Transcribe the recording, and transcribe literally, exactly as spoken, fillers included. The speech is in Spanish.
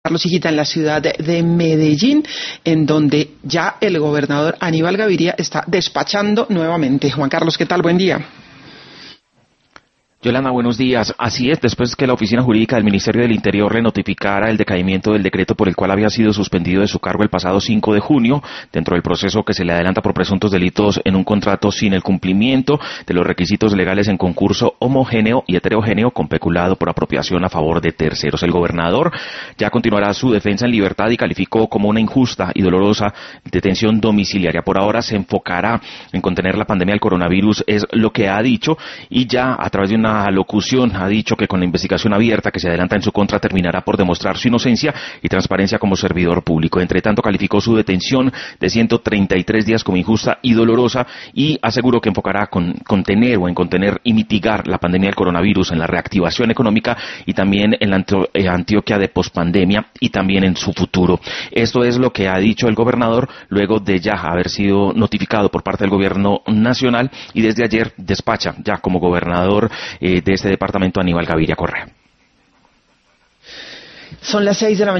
Carlos Higuita, en la ciudad de, de Medellín, en donde ya el gobernador Aníbal Gaviria está despachando nuevamente. Juan Carlos, ¿qué tal? Buen día. Yolanda, buenos días. Así es, después que la Oficina Jurídica del Ministerio del Interior le notificara el decaimiento del decreto por el cual había sido suspendido de su cargo el pasado cinco de junio, dentro del proceso que se le adelanta por presuntos delitos en un contrato sin el cumplimiento de los requisitos legales en concurso homogéneo y heterogéneo con peculado por apropiación a favor de terceros. El gobernador ya continuará su defensa en libertad y calificó como una injusta y dolorosa detención domiciliaria. Por ahora se enfocará en contener la pandemia del coronavirus, es lo que ha dicho, y ya a través de una locución ha dicho que con la investigación abierta que se adelanta en su contra terminará por demostrar su inocencia y transparencia como servidor público. Entre tanto, calificó su detención de ciento treinta y tres días como injusta y dolorosa y aseguró que enfocará con contener o en contener y mitigar la pandemia del coronavirus, en la reactivación económica y también en la Antio- eh, Antioquia de pospandemia y también en su futuro. Esto es lo que ha dicho el gobernador luego de ya haber sido notificado por parte del gobierno nacional, y desde ayer despacha ya como gobernador eh, de este departamento Aníbal Gaviria Correa. Son las seis de la mañana.